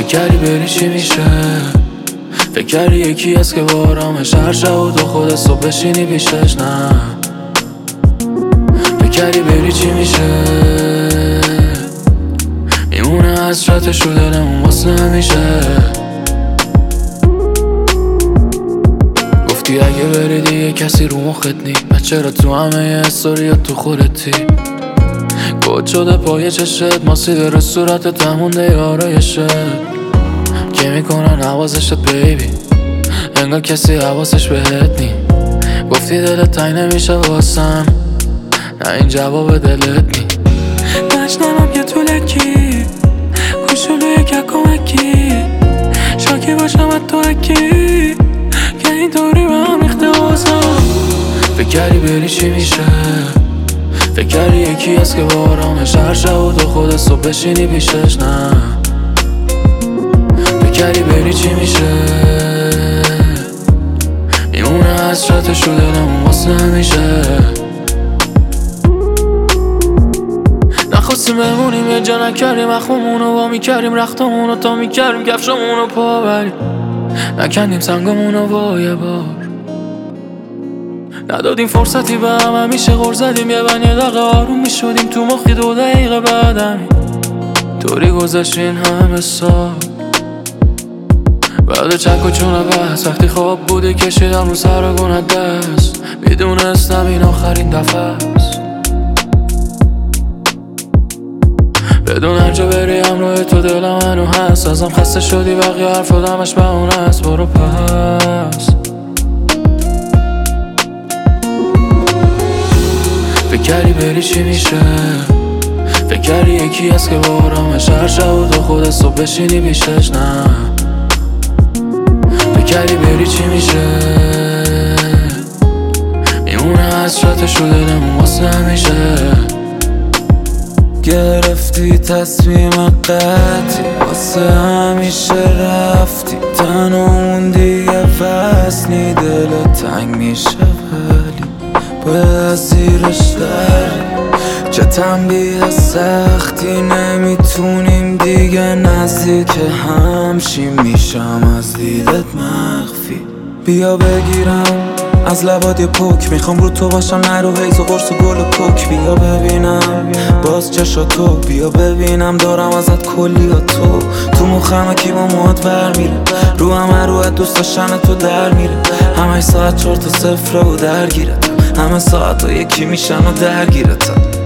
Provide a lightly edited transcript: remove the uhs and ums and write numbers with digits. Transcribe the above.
کردی بری چی میشه؟ فکر کردی یکی هست که با آرامش هر شب و تو خودت صبح بشینی پیشش؟ نه فکر کردی بری چی میشه؟ میمونه حسرتش رو دلمون واسه همیشه. گفتی اگه بری دیگه کسی رو مخت نی، پس چرا تو همه استوریات تو خودتی؟ کد شده پای چشت، ماسیده رو صورتت همونده آرایشت که میکنن حواسشت بیبی، انگار کسی حواسش بهت نی. گفتی دلت تنگ نمیشه واسم، نه این جواب دلت نی. نشنمم یه طولکی کوشولوی که کمکی، شاکی باشم از تو اکی که این دوری به هم ریخته واسم. فکر کردی بری چی میشه؟ فکر کردی یکی هست که با آرامش هر شب و تو خودت صبح بشینی پیشش؟ نه فکر کردی بری چی میشه؟ میمونه حسرتش رو دلمون واسه همیشه. نخواستیم بمونیم یه جا نکردیم اخممونو وا میکردیم رختمونو تا میکردیم کفشمونو پا بریم، نکندیم سنگمونو با یه بار، ندادیم فرصتی به هم، همیشه غر زدیم یه بن یه دقیقه آروم میشدیم تو مخی 2 دقیقه بعدم طوری گذشتین همه سال. بعد چک و چونه بحث وقتی خواب بودی کشیدم رو سر گونه دست، میدونستم این آخرین دفعه است. بدون هر جا بری همراه تو دلم هنو هست، ازم خسته شدی بقیه حرف دمش بهونه است. برو پس فکر کردی بری چی میشه؟ فکر کردی یکی هست که با آرامش هر شب و تو خودت صبح بشینی پیشش؟ نه فکر کردی بری چی میشه؟ میمونه حسرتش رو دلمون واسه همیشه. گرفتی تصمیم قطعی واسه همیشه رفتی، تنها موندی یه فصلی دلت تنگ میشه ولی باید از زیرش داری. چه تنبیه سختی نمیتونیم دیگه نزدیک همشیم، میشم از دیدت مخفی. بیا بگیرم از لبات یه پک، میخوام رو تو باشم نرو حیث و قرص و گل و کوک. بیا ببینم باز چشا تو، بیا ببینم دارم ازت کلی و تو مخمه کی با موهات ور میره، رو همه روحت دوست داشتن تو در میره. همه ساعت 4 تا 0 و درگیرتم، همه ساعت ها یکی میشن و درگیرتم.